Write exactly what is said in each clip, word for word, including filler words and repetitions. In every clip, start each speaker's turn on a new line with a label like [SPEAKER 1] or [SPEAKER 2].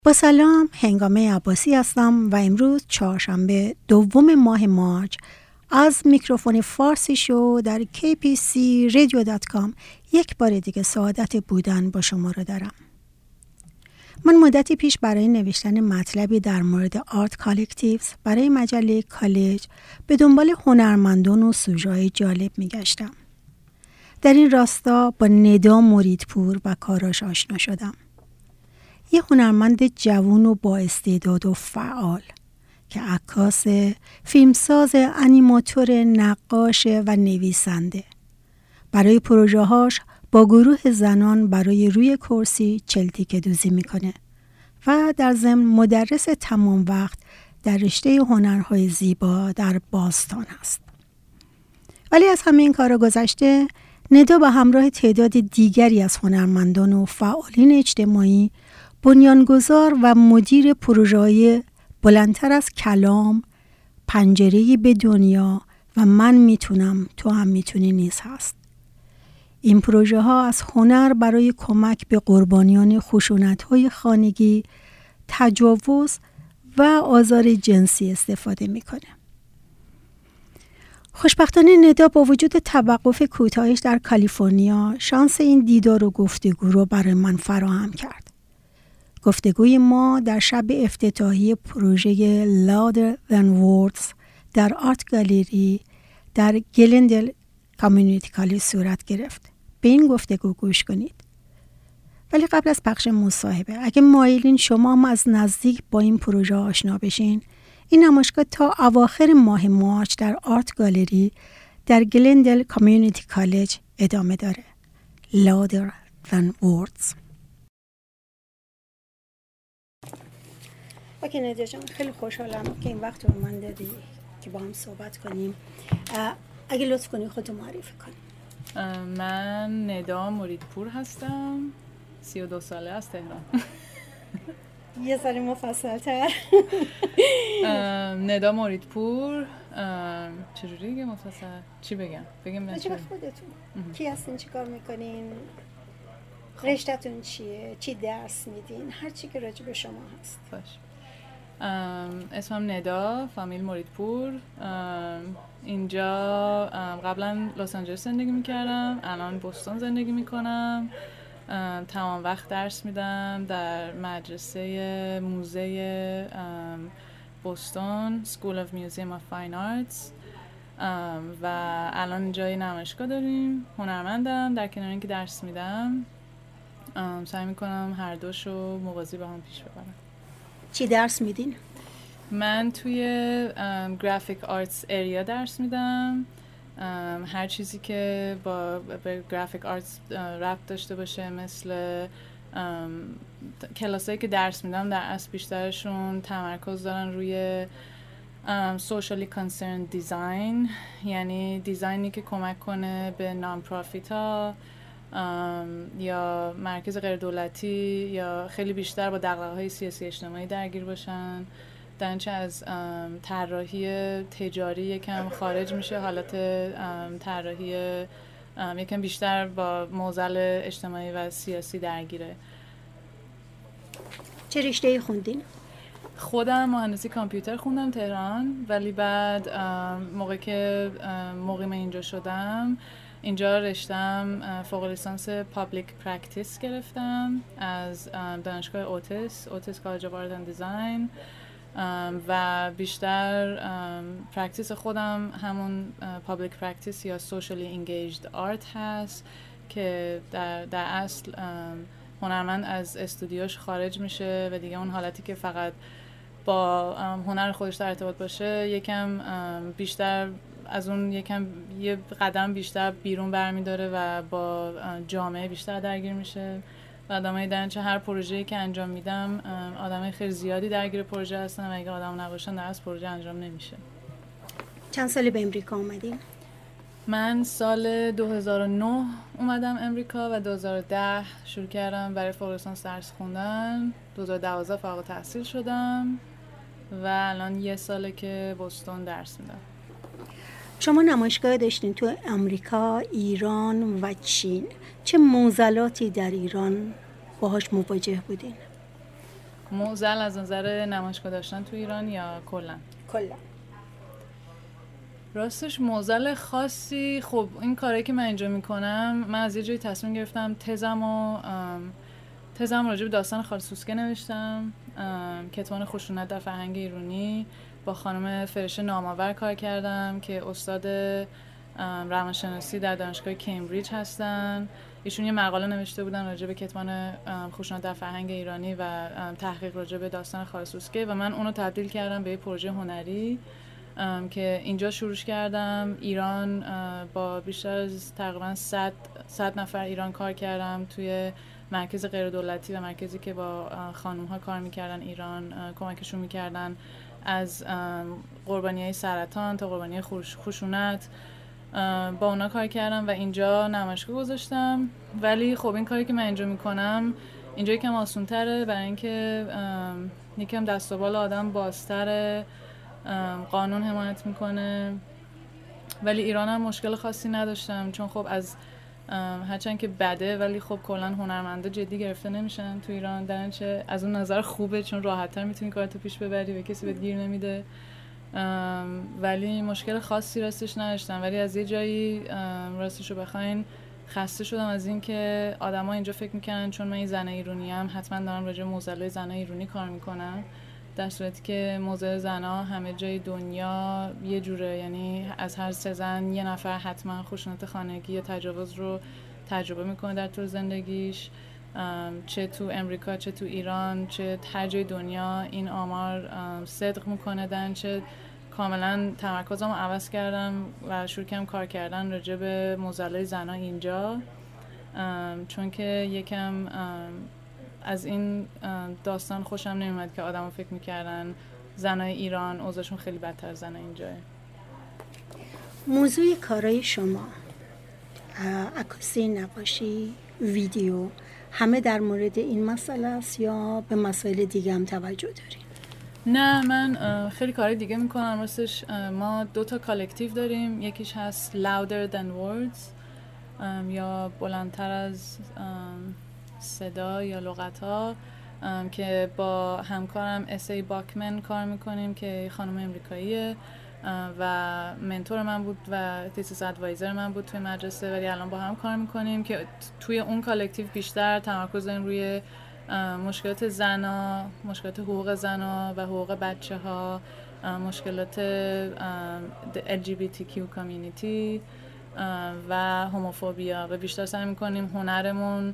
[SPEAKER 1] با سلام، هنگامه عباسی هستم و امروز چهارشنبه دوم ماه مارچ از میکروفون فارسی شو در کی پی سی رادیو دات کام یک بار دیگه سعادت بودن با شما رو دارم. من مدتی پیش برای نوشتن مطلبی در مورد آرت کالکتیوز برای مجله کالج به دنبال هنرمندان و سوژه‌های جالب میگشتم. در این راستا با ندا مریدپور و کاراش آشنا شدم. یه هنرمند جوان و با استعداد و فعال که عکاس، فیلمساز، انیماتور، نقاش و نویسنده. برای پروژه‌هاش با گروه زنان برای روی کرسی چلتیکه دوزی میکنه و در ضمن مدرس تمام وقت در رشته هنرهای زیبا در باستان است. ولی از همه این کارا گذشته، ندا به همراه تعداد دیگری از هنرمندان و فعالین اجتماعی بنیانگذار و مدیر پروژه‌های بلندتر از کلام، پنجره‌ای به دنیا و من میتونم تو هم میتونی نیز هست. این پروژه ها از هنر برای کمک به قربانیان خشونت‌های خانگی، تجاوز و آزار جنسی استفاده میکنه. خوشبختانه ندا با وجود توقف کوتاهش در کالیفرنیا شانس این دیدار و گفتگو رو برای من فراهم کرد. گفتگوی ما در شب افتتاحی پروژه Louder Than Words در آرت گالری در گلندل کامیونیتی کالج صورت گرفت. به این گفتگو گوش کنید. ولی قبل از پخش مصاحبه، اگه مایلین شما هم از نزدیک با این پروژه آشنا بشین، این نمایشگاه تا اواخر ماه مارچ در آرت گالری در گلندل کامیونیتی کالج ادامه داره. Louder Than Words. اوکی ندا جان، خیلی خوشحالم که این وقت رو من دادی که با هم صحبت کنیم. اگه لطف کنی خودتو معرفی کنی.
[SPEAKER 2] من ندا مریدپور هستم، سی و دو ساله از تهران.
[SPEAKER 1] یه سال مفصل تر.
[SPEAKER 2] ندا مریدپور. چجوری بگم مفصل؟ چی بگم؟ بگم من چی
[SPEAKER 1] بگم؟ خودتون کی هستین، چی کار میکنین، رشته‌تون چیه، چی درس میدین، هر چی که راجع به شما هست.
[SPEAKER 2] باش. اسمم ندا، فامیل مریدپور. اینجا قبلا لس آنجلس زندگی میکردم، الان بوستون زندگی میکنم. تمام وقت درس میدم در مدرسه موزه بوستون School of Museum of Fine Arts و الان اینجا نمایشگاه داریم. هنرمندم، در کنار اینکه درس میدم سعی میکنم هر دوشو موازی با هم پیش ببرم.
[SPEAKER 1] چی درس میدین؟
[SPEAKER 2] من توی گرافیک آرتس اریا درس میدم. هر چیزی که با به گرافیک آرتس ربط داشته باشه، مثل کلاسایی که درس میدم در اصل بیشترشون تمرکز دارن روی socially concerned design، یعنی دیزاینی که کمک کنه به نان پرافیت ها یا مرکز غیر دولتی یا خیلی بیشتر با دغدغه‌های سیاسی اجتماعی درگیر باشن. درنچه از طراحی تجاری یکم خارج میشه، حالت طراحی یکم بیشتر با معضل اجتماعی و سیاسی درگیره.
[SPEAKER 1] چه رشته‌ای خوندین؟
[SPEAKER 2] خودم مهندسی کامپیوتر خوندم تهران، ولی بعد موقعی که مقیم اینجا شدم، اینجا رشتم فوق لیسانس پابلیک پرکتیس گرفتم از دانشگاه اوتیس اوتیس کالج آف آرت اند دیزاین و بیشتر پرکتیس خودم همون پابلیک پرکتیس یا سوشالی انگیجد آرت هست که در, در اصل هنرمند از استودیوش خارج میشه و دیگه اون حالتی که فقط با هنر خودش در ارتباط باشه یکم بیشتر از اون یکم یه قدم بیشتر بیرون برمیداره و با جامعه بیشتر درگیر میشه و آدمای درنچه هر پروژه‌ای که انجام میدم آدمای خیلی زیادی درگیر پروژه هستن و اگه آدم نباشن در از پروژه انجام نمیشه.
[SPEAKER 1] چند سالی به امریکا اومدین؟
[SPEAKER 2] من سال دو هزار و نه اومدم امریکا و دو هزار و ده شروع کردم برای فوق لیسانس درس خوندن. دو هزار و دوازده فارغ التحصیل شدم و الان یه ساله که بوستون درس میدم.
[SPEAKER 1] شما نمایشگاه داشتین تو امریکا، ایران و چین. چه معضلاتی در ایران باهاش مواجه بودین؟
[SPEAKER 2] معضل از نظر نمایشگاه داشتن تو ایران یا کلا؟
[SPEAKER 1] کلا.
[SPEAKER 2] راستش معضل خاصی، خب این کاری که من اینجا میکنم، من از یه جایی تصمیم گرفتم تزم و تزم راجع به داستان خالد سوسکه نوشتم، کتمان خشونت در فرهنگ ایرانی. با خانم فرشه نامآور کار کردم که استاد روانشناسی در دانشگاه کمبریج هستن. ایشون یه مقاله نوشته بودن راجع به کتمان خشونت در فرهنگ ایرانی و تحقیق راجع به داستان خالد سوسکه و من اونو تبدیل کردم به یه پروژه هنری که اینجا شروع کردم. ایران با بیشتر از تقریبا صد نفر ایران کار کردم توی مرکز غیر دولتی و مرکزی که با خانم ها کار میکردن ایران، کمکشون میکردن از قربانی های سرطان تا قربانی های خشونت. با اونا کار کردم و اینجا نمایشگاه گذاشتم. ولی خب این کاری که من اینجا میکنم اینجا یکم آسون تره، برای اینکه یکم دست و بال آدم بازتره، قانون حمایت میکنه. ولی ایران هم مشکل خاصی نداشتم، چون خب از هرچند که بده ولی خب کلا هنرمندا جدی گرفته نمیشن تو ایران، درنچه از اون نظر خوبه چون راحت‌تر میتونی کارتو پیش ببری و کسی بهت گیر نمیده. ولی مشکل خاصی راستش نداشتم. ولی از یه جایی راستشو بخواین خسته شدم از این که آدما اینجا فکر میکنن چون من این زن ایرانی ام حتما دارم راجع به معضلای زن ایرانی کار میکنم، در صورتی که موضوع زن‌ها همه جای دنیا یه جوره، یعنی از هر سه زن یه نفر حتما خشونت خانگی یا تجاوز رو تجربه میکنه در طول زندگیش، چه تو امریکا چه تو ایران چه هر جای دنیا. این آمار صدق میکنه، دن چه کاملا تمرکزم رو عوض کردم و شروع کردم کار کردن راجع به معضلای زن‌ها اینجا، چون که یکم از این داستان خوشم نمیاد که آدم ها فکر میکردن زنای ایران اوضاعشون خیلی بدتر از زنای اینجاه.
[SPEAKER 1] موضوع کارای شما، عکاسی، نقاشی، ویدیو، همه در مورد این مسئله است یا به مسائل دیگه هم توجه دارین؟
[SPEAKER 2] نه، من خیلی کارهای دیگه میکنم. راستش ما دو تا کالکتیو داریم، یکیش هست Louder Than Words یا بلندتر از صدا یا لغت‌ها، که با همکارم اسی باکمن کار میکنیم که خانم امریکاییه و منتور من بود و تیسیس ادوایزر من بود توی مدرسه، ولی الان با هم کار میکنیم که توی اون کالکتیو بیشتر تمرکز داریم روی مشکلات زنا، مشکلات حقوق زنا و حقوق بچه ها، مشکلات ال جی بی تی کیو کامیونیتی و هوموفوبیا، و بیشتر سعی میکنیم هنرمون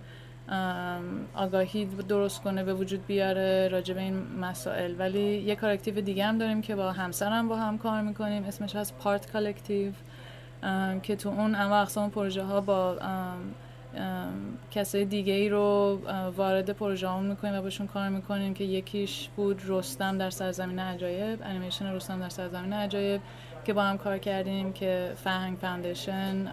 [SPEAKER 2] آگاهی درست کنه، به وجود بیاره راجع به این مسائل. ولی یه کالکتیو دیگه هم داریم که با همسرم با هم کار میکنیم، اسمش هست پارت کالکتیو، که تو اون انواع اقسام پروژه ها با کسای دیگه ای رو وارد پروژه همون میکنیم و باشون کار میکنیم، که یکیش بود رستم در سرزمین عجایب، انیمیشن رستم در سرزمین عجایب که با هم کار کردیم، که فرهنگ فاندیشن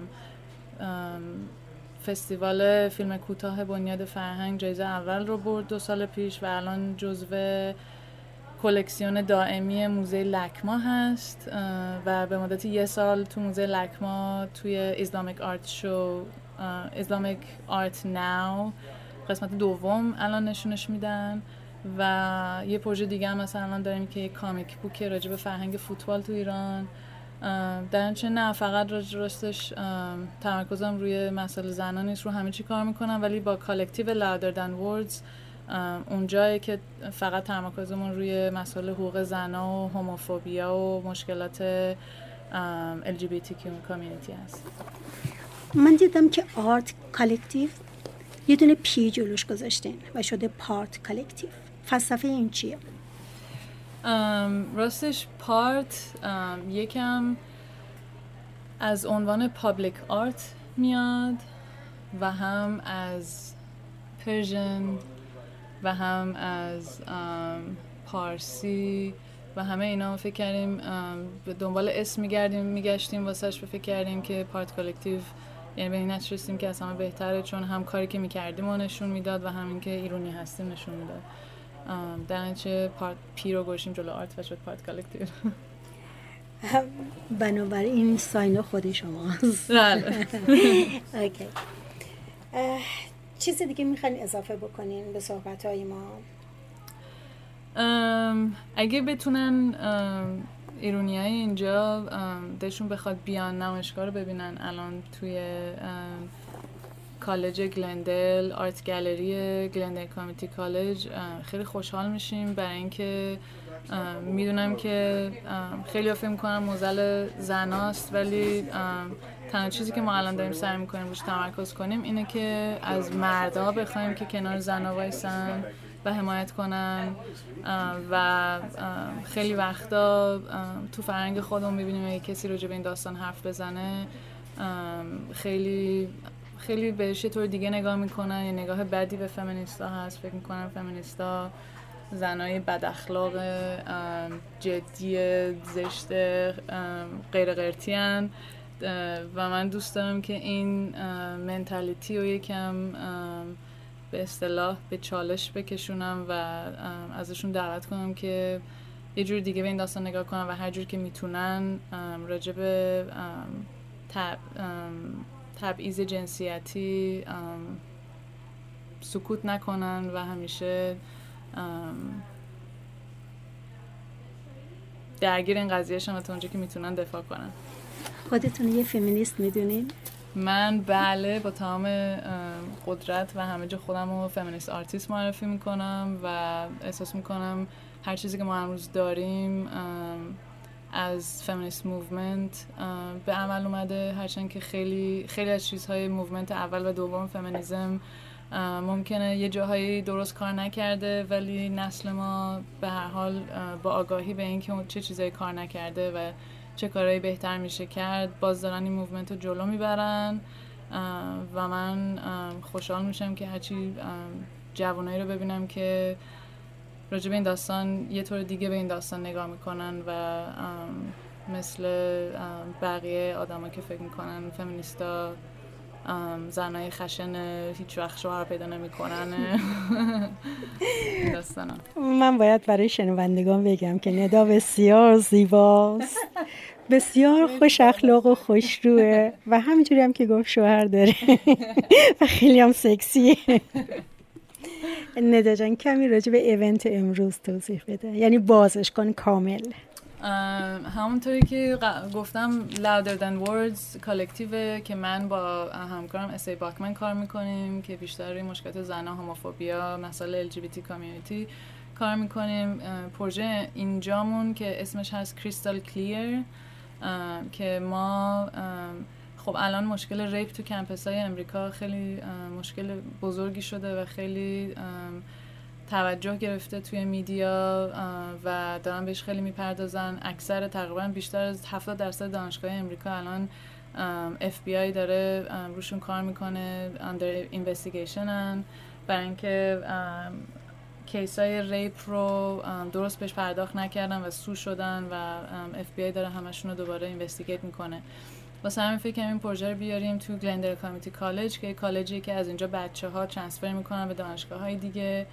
[SPEAKER 2] فستیوال فیلم کوتاه بنیاد فرهنگ جایزه اول رو برد دو سال پیش و الان جزو کلکسیون دائمی موزه لکما هست و به مدت یه سال تو موزه لکما توی اسلامیک آرت شو، اسلامیک آرت ناو قسمت دوم الان نشونش میدن. و یه پروژه دیگه هم مثلا الان داریم که کامیک بوک راجع به فرهنگ فوتبال تو ایران. در اینچه نه فقط راستش تمرکزم روی مسائل زنان نیست، رو همه چی کار میکنم، ولی با کالکتیو Louder Than Words اونجایی که فقط تمرکزمون روی مسائل حقوق زنا و هوموفوبیا و مشکلات ال جی بی تی کیو کامیونیتی هست.
[SPEAKER 1] من دیدم که آرت کالکتیو یه دونه پی جلوش گذاشتین و شده پارت کالکتیو، فلسفه این چیه؟
[SPEAKER 2] راستش پارت یکم از عنوان پابلیک آرت میاد و هم از پرژن و هم از پارسی و همه اینا فکر کردیم به دنبال اسم میگردیم میگشتیم واسهش، فکر کردیم که پارت کالکتیو یعنی به این نتیجه رسیدیم که از همه بهتره، چون هم کاری که میکردیم و نشون میداد و همین که ایرانی هستیم نشون میداد. در نتیجه پارت پی رو گوشیم جلو آرت و شد پارت کالکتیو.
[SPEAKER 1] بنابراین این ساین خود شماست.
[SPEAKER 2] بله.
[SPEAKER 1] اوکی. چیز دیگه میخواین اضافه بکنین به صحبت‌های ما؟
[SPEAKER 2] اگه بتونن ایرونیای اینجا دلشون بخواد بیان نمایشگاه رو ببینن، الان توی کالج گلندل، آرت گالری گلندل کامیونیتی کالج، خیلی خوشحال میشیم، برای اینکه میدونم که خیلی فکر میکنن موزل زناست، ولی تنها چیزی که ما الان داریم سعی میکنیم روش تمرکز کنیم اینه که از مردها بخوایم که کنار زنها وایسن و حمایت کنن. و خیلی وقتا تو فرهنگ خودمون میبینیم اگه کسی راجع به این داستان حرف بزنه خیلی خیلی بهش یه طور دیگه نگاه میکنن، یه نگاه بدی به فمینیستا هست، فکر میکنن فمینیستا زنای بد اخلاق، جدی، زشت، غیر غیرتی هن. و من دوست دارم که این منتالیتی رو یکم به اصطلاح به چالش بکشونم و ازشون دعوت کنم که یه جور دیگه به این داستان نگاه کنن و هر جور که میتونن راجع به تب تبعیض جنسیتی سکوت نکنن و همیشه درگیر این قضیه شن و تا اونجا که میتونن دفاع کنن.
[SPEAKER 1] خودتون یه فمینیست میدونین؟
[SPEAKER 2] من بله، با تمام قدرت و همه جا خودم رو فمینیست آرتیست معرفی میکنم و احساس میکنم هر چیزی که ما امروز داریم از فمینیست موومنت به عمل اومده، هرچند که خیلی خیلی از چیزهای موومنت اول و دوم فمینیسم ممکنه یه جاهایی درست کار نکرده، ولی نسل ما به هر حال با آگاهی به اینکه چه چیزایی کار نکرده و چه کارهایی بهتر میشه کرد باز دارن این موومنت رو جلو میبرن. و من خوشحال میشم که هرچی جوانایی رو ببینم که راجع به این داستان یه طور دیگه به این داستان نگاه میکنن و مثل بقیه آدما که فکر میکنن فمینیستا زنای خشن هیچ وقت شوهر پیدا نمیکنن داستانا.
[SPEAKER 1] من باید برای شنوندگان بگم که ندا بسیار زیباست، بسیار خوش اخلاق و خوشروه و همینجوری هم که گفت شوهر داره و خیلی هم سکسیه. ندا جان کمی راجع به ایونت امروز توضیح بده، یعنی بازش کن کامل.
[SPEAKER 2] همونطوری که گفتم Louder Than Words کالکتیو که من با همکارم اسی باکمن کار میکنیم که بیشتر روی مشکلات زن‌ها، هوموفوبیا، مسائل ال جی بی تی کامیونیتی کار میکنیم. پروژه اینجامون که اسمش هست کریستال کلیر که ما خب الان مشکل ریپ تو کمپس های امریکا خیلی مشکل بزرگی شده و خیلی توجه گرفته توی میدیا و دارن بهش خیلی میپردازن. اکثر تقریبا بیشتر از هفتاد درصد دانشگاه امریکا الان اف بی آی داره روشون کار میکنه، under investigation هن برای اینکه کیس های ریپ رو درست بهش پرداخت نکردن و سو شدن و اف بی آی داره همشون رو دوباره اینوستیگیت میکنه. واسه همین فکر کنیم این پروژه رو بیاریم تو گلندل کامیونیتی کالج که کالجی که از اینجا بچه‌ها ترانسفر میکنن به دانشگاه‌های دیگه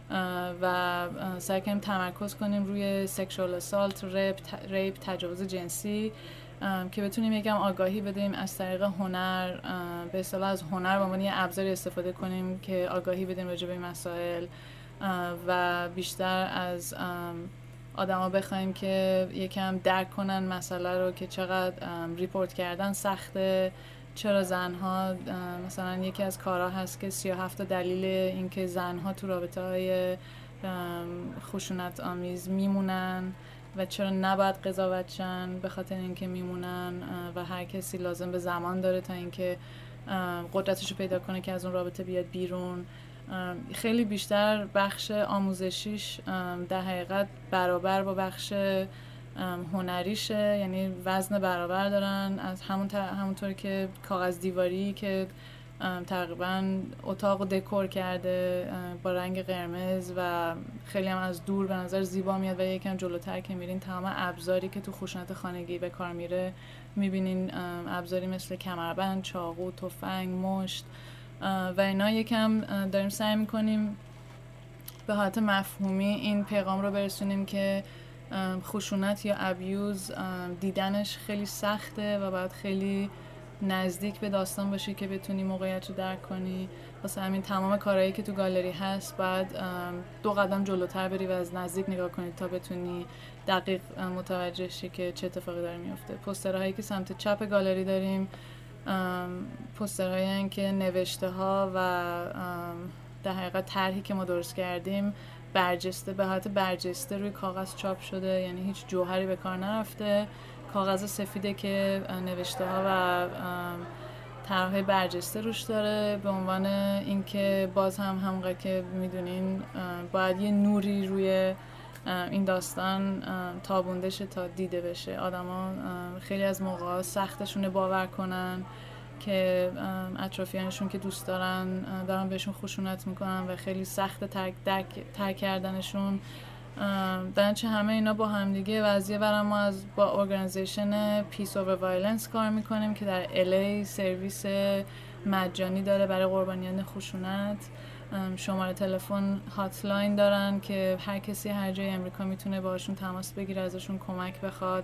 [SPEAKER 2] و سعی کنیم تمرکز کنیم روی سکشوال اسالت، ریپ، ریپ، تجاوز جنسی که بتونیم یکم آگاهی بدیم از طریق هنر، به اصطلاح از هنر به عنوان یه ابزاری استفاده کنیم که آگاهی بدیم راجع به این مسائل و بیشتر از آدما بخوایم که یکم درک کنن مسئله رو که چقدر ریپورت کردن سخته، چرا زنها مثلا یکی از کارها هست که سی و هفت دلیل اینکه زنها تو رابطه‌های خشونت آمیز میمونن و چرا نباید قضاوت شن به خاطر اینکه میمونن و هر کسی لازم به زمان داره تا اینکه قدرتش رو پیدا کنه که از اون رابطه بیاد بیرون. خیلی بیشتر بخش آموزشیش در حقیقت برابر با بخش هنریشه، یعنی وزن برابر دارن. از همون همونطور که کاغذ دیواری که تقریبا اتاق دکور کرده با رنگ قرمز و خیلی هم از دور به نظر زیبا میاد و یکم جلوتر که میرین تمام ابزاری که تو خشونت خانگی به کار میره میبینین، ابزاری مثل کمربند، چاقو، تفنگ، مشت و اینا. یکم داریم سعی میکنیم به حالت مفهومی این پیغام رو برسونیم که خشونت یا ابیوز دیدنش خیلی سخته و باید خیلی نزدیک به داستان باشی که بتونی موقعیت رو درک کنی. واسه همین تمام کارهایی که تو گالری هست باید دو قدم جلوتر بری و از نزدیک نگاه کنی تا بتونی دقیق متوجه شی که چه اتفاقی داره میفته. پوسترهایی که سمت چپ گالری داریم پوسترهایی هستن که نوشته ها و در حقیقت طرحی که ما درست کردیم برجسته به حالت برجسته روی کاغذ چاپ شده، یعنی هیچ جوهری به کار نرفته. کاغذ سفیده که نوشته ها و طرح‌های برجسته روش داره، به عنوان اینکه باز هم همونقدر که میدونین باید یه نوری روی این داستان تابونده شه تا دیده بشه. آدما خیلی از موقعا سختشونه باور کنن که اطرافیانشون که دوست دارن دارن بهشون خشونت میکنن و خیلی سخت ترک, ترک کردنشون. در چه همه اینا با هم دیگه و از یه برم ما از با ارگانیزیشن پیس اوور وایلنس کار میکنیم که در الی سرویس مجانی داره برای قربانیان خشونت. شماره تلفن هاتلاین دارن که هر کسی هر جای امریکا میتونه باشون تماس بگیره، ازشون کمک بخواد،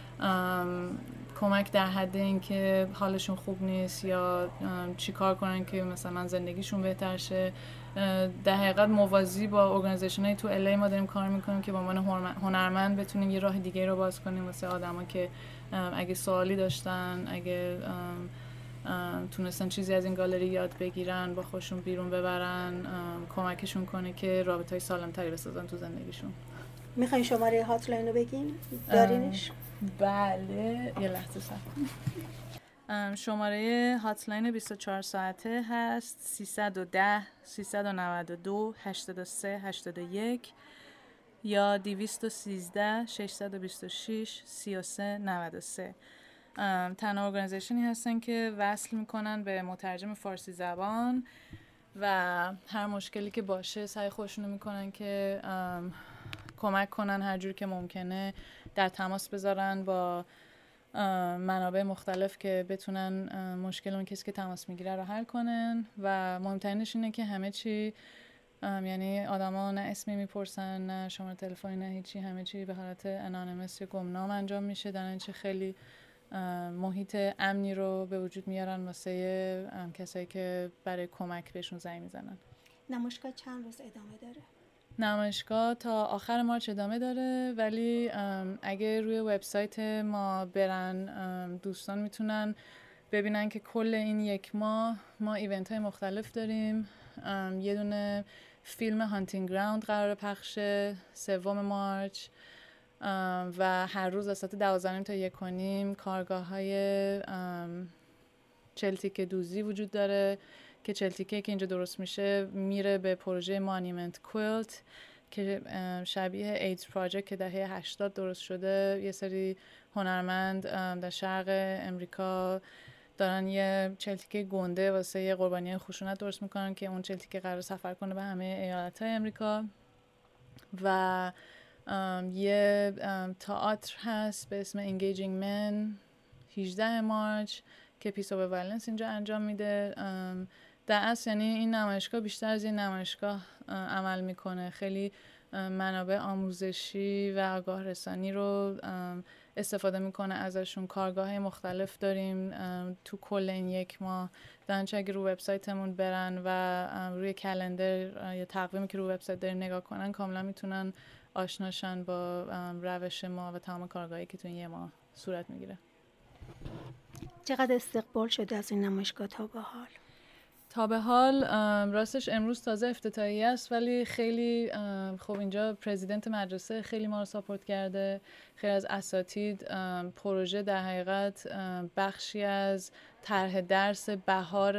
[SPEAKER 2] کمک در حد این که حالشون خوب نیست یا چی کار کنن که مثلا زندگیشون بهتر شه. در حقیقت موازی با ارگانیزیشن‌های تو الی ما داریم کار میکنیم که با عنوان هنرمند بتونیم یه راه دیگه رو باز کنیم واسه آدما که اگه سوالی داشتن، اگه تونستن چیزی از این گالری یاد بگیرن، با خودشون بیرون ببرن، کمکشون کنه که رابطه‌های سالم‌تری بسازن تو زندگیشون.
[SPEAKER 1] میخواین شماره هاتلاین رو بگین؟ دارینش؟
[SPEAKER 2] بله، یه لحظه صبر. شماره هاتلاین بیست و چهار ساعته هست سیصد و ده سیصد و نود و دو هشتاد و سه هشتاد و یک یا دویست و سیزده ششصد و بیست و شش سی و سه نود و سه. تنها ارگانیزیشنی هستن که وصل میکنن به مترجم فارسی زبان و هر مشکلی که باشه سعی خودشونو میکنن که کمک کنن هر جور که ممکنه، در تماس بذارن با منابع مختلف که بتونن مشکل اون کسی که تماس میگیره رو حل کنن. و مهمترینش اینه که همه چی، یعنی آدما نه اسمی میپرسن نه شماره تلفنی نه هیچی، همه چی به حالت انانیمس یا گمنام انجام میشه، در اینچه خیلی محیط امنی رو به وجود میارن واسه کسایی که برای کمک بهشون زنگ میزنن.
[SPEAKER 1] نمایشگاه چند روز ادامه داره؟
[SPEAKER 2] نمایشگاه تا آخر مارچ ادامه داره، ولی اگه روی وبسایت ما برن دوستان میتونن ببینن که کل این یک ماه ما ایونت های مختلف داریم. یه دونه فیلم هانتینگ گراوند قرار پخشه سوم مارچ و هر روز از ساعت دوازده و نیم تا یک و نیم کارگاه های چهل تیکه دوزی وجود داره که چهل تیکه که اینجا درست میشه میره به پروژه مانیمنت کویلت که شبیه ایدز پراجکت که دهه هشتاد درست شده. یه سری هنرمند در شرق امریکا دارن یه چهل تیکه گنده واسه یه قربانی خشونت درست میکنن که اون چهل تیکه قرار سفر کنه به همه ایالت‌های امریکا. و یه تئاتر هست به اسم Engaging Men هجدهم مارچ که پیس اوور وایلنس اینجا انجام میده. در اصل یعنی این نمایشگاه بیشتر از این نمایشگاه عمل میکنه، خیلی منابع آموزشی و آگاه رسانی رو استفاده میکنه ازشون. کارگاه مختلف داریم تو کل این یک ماه. درنچه اگه رو وبسایتمون برن و روی کلندر یا تقویمی که رو وبسایت داریم نگاه کنن کاملا میتونن آشناشن با روش ما و تمام کارگاهی که تو این یه ماه صورت میگیره.
[SPEAKER 1] چقدر استقبال شده از این نمایشگاه تا به حال؟
[SPEAKER 2] تا به حال راستش امروز تازه افتتاحیه است، ولی خیلی خب اینجا پرزیدنت مدرسه خیلی ما رو ساپورت کرده، خیلی از اساتید. پروژه در حقیقت بخشی از طرح درس بهار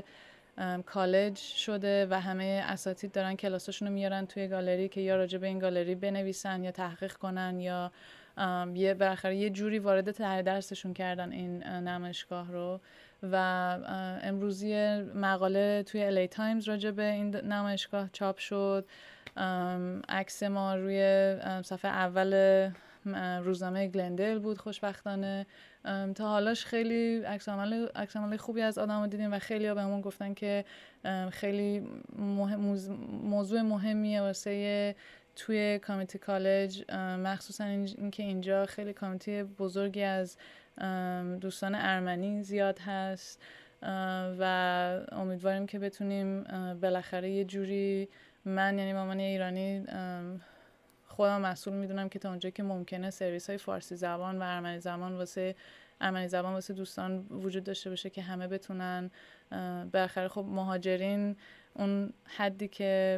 [SPEAKER 2] کالج شده و همه اساتید دارن کلاساشونو میارن توی گالری که یا راجع به این گالری بنویسن یا تحقیق کنن یا یه بالاخره یه جوری وارد طرح درسشون کردن این نمایشگاه رو. و امروزی مقاله توی الی تایمز راجع به این نمایشگاه چاپ شد. عکس ما روی صفحه اول روزنامه گلندل بود خوشبختانه. تا حالاش خیلی عکس عمل عکس عمل خوبی از آدمو دیدیم و خیلی‌ها بهمون گفتن که خیلی مهم، موضوع مهمیه واسه توی کامیتی کالج، مخصوصا اینکه اینجا خیلی کامیتی بزرگی از دوستان ارمنی زیاد هست و امیدواریم که بتونیم بالاخره یه جوری، من یعنی مامان ایرانی خودم مسئول میدونم که تا اونجایی که ممکنه سرویس های فارسی زبان و ارمنی زبان واسه ارمنی زبان واسه دوستان وجود داشته باشه که همه بتونن. بالاخره خب مهاجرین اون حدی که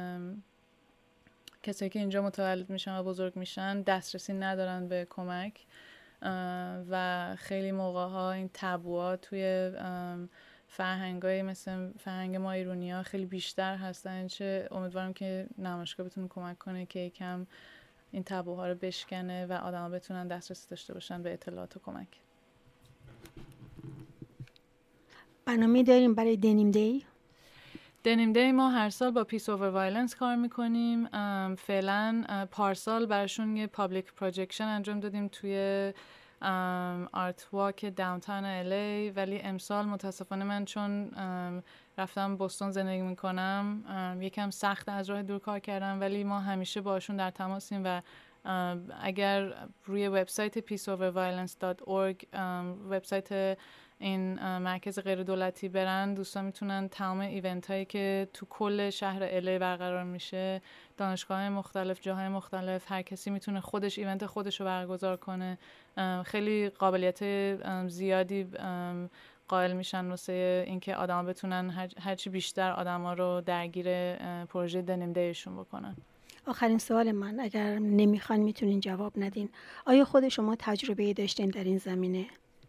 [SPEAKER 2] کسایی که اینجا متولد میشن و بزرگ میشن دسترسی ندارن به کمک و خیلی موقع‌ها این تابوها توی فرهنگای مثل فرهنگ ما ایرانی‌ها خیلی بیشتر هستن. چه امیدوارم که نمایشگاه بتونه کمک کنه که یکم این تابوها رو بشکنه و آدم‌ها بتونن دسترسی داشته باشن به اطلاعات و کمک.
[SPEAKER 1] برنامه داریم برای دنیم دی؟
[SPEAKER 2] دنیم دی ما هر سال با پیس اوور وایلنس کار میکنیم. فعلا پارسال براشون یه پابلیک پروجکشن انجام دادیم توی آرت واک داونتاون الی، ولی امسال متاسفانه من چون رفتم بوستون زندگی میکنم یکم سخت از راه دور کار کردم، ولی ما همیشه باشون در تماسیم و اگر روی وبسایت پیس اوور وایلنس دات اورگ وبسایت این مرکز غیر دولتی برن، دوستان میتونن تمام ایونت هایی که تو کل شهر الی برقرار میشه، دانشگاه مختلف، جاهای مختلف، هر کسی میتونه خودش ایونت خودش رو برگزار کنه. خیلی قابلیت زیادی قائل میشن واسه اینکه آدما بتونن هرچی بیشتر آدما رو درگیر پروژه دنیم دیشون بکنن.
[SPEAKER 1] آخرین سوال من، اگر نمیخوان میتونین جواب ندین، آیا خود شما تجربه داشتین در این زمینه؟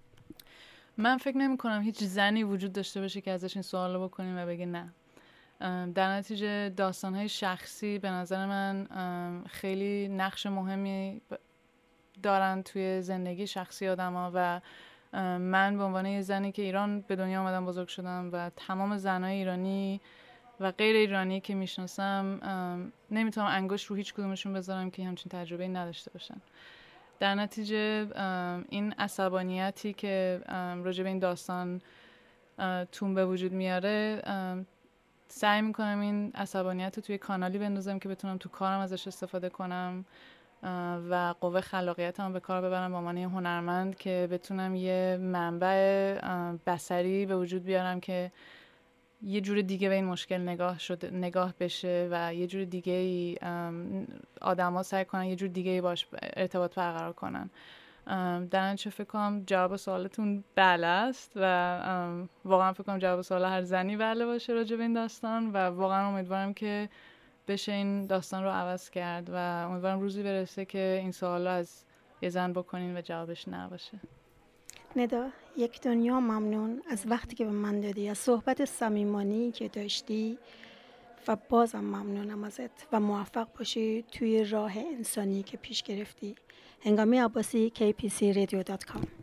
[SPEAKER 2] من فکر نمی کنم هیچ زنی وجود داشته باشه که ازش این سوال رو بکنیم و بگه نه. در نتیجه داستان‌های شخصی به نظر من خیلی نقش مهمی دارن توی زندگی شخصی آدم‌ها و من به عنوان یه زنی که ایران به دنیا اومدم بزرگ شدم و تمام زنای ایرانی و غیر ایرانی که میشناسم نمیتونم انگشت رو هیچ کدومشون بذارم که همچین تجربه‌ای نداشته باشن. در نتیجه این عصبانیتی که راجع به این داستان تون به وجود میاره، سعی میکنم این عصبانیت رو توی کانالی بندازم که بتونم تو کارم ازش استفاده کنم و قوه خلاقیتم به کار ببرم به عنوان یه هنرمند که بتونم یه منبع بصری به وجود بیارم که یه جور دیگه به این مشکل نگاه شده نگاه بشه و یه جور دیگه ای آدما سعی کنن یه جور دیگه ای باش ارتباط برقرار کنن. در نتیجه فکر کنم جواب سوالتون بله است و واقعا فکر کنم جواب سوال هر زنی بله باشه راجع به این داستان و واقعا امیدوارم که بشه این داستان رو عوض کرد و امیدوارم روزی برسه که این سوال رو از یه زن بکنین و جوابش نه باشه.
[SPEAKER 1] ندا، یک دنیا ممنون از وقتی که به من دادی، از صحبت صمیمانه‌ای که داشتی و بازم ممنونم ازت و موفق باشی توی راه انسانی که پیش گرفتی. هنگامی عباسی کی پی سی رادیو دات کام.